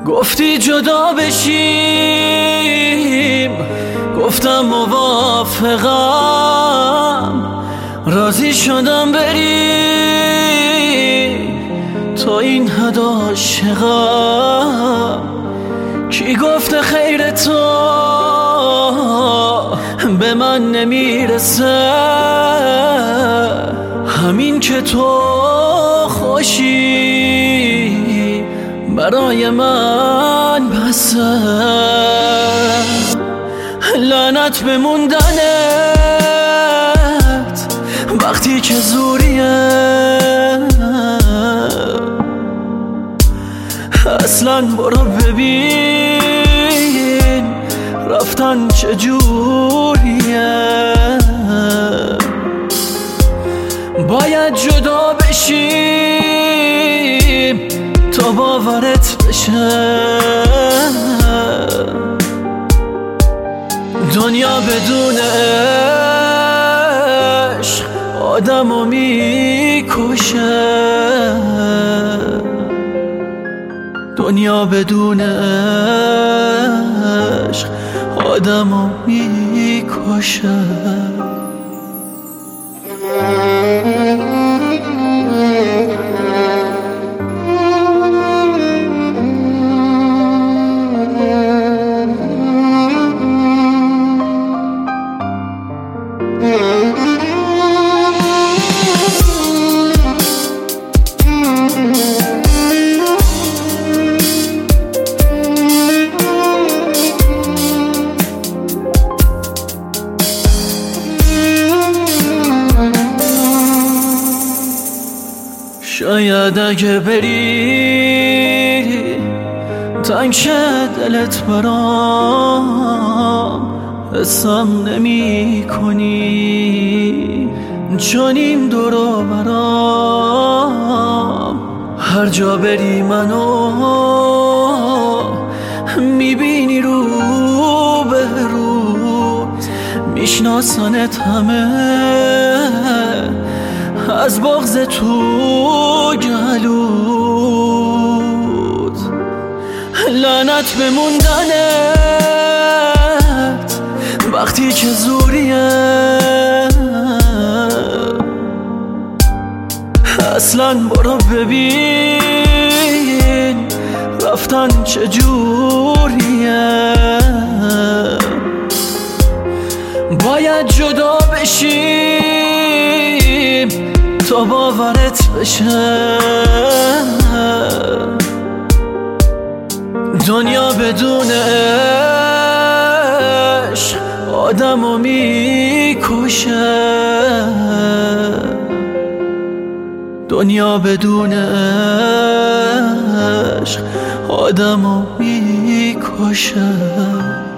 گفتی جدا بشیم، گفتم موافقم، راضی شدم بری تا این حد عاشقم. کی گفته خیر تو به من نمیرسه، همین که تو خوشی برای من بسه. لعنت به موندنت وقتی که زوریه، اصلا برو ببین رفتن چجوریه. باید جدا بشیم تا باورت بشه، دنیا بدون عشق آدمو میکشه. دنیا بدون عشق آدمو میکشه. شاید اگه بری تنگ شه دلت برام، حسم نمی کنی چون این دور و برام. هر جا بری منو میبینی رو به رو، میشناسنت همه از بغض تو گلود. لعنت به موندنت وقتی که زوریه، اصلا برو ببین رفتن چجوریه. باید جدا بشیم تا باورت بشه، دنیا بدون عشق آدمو میکشه. دنیا بدون عشق آدمو میکشه.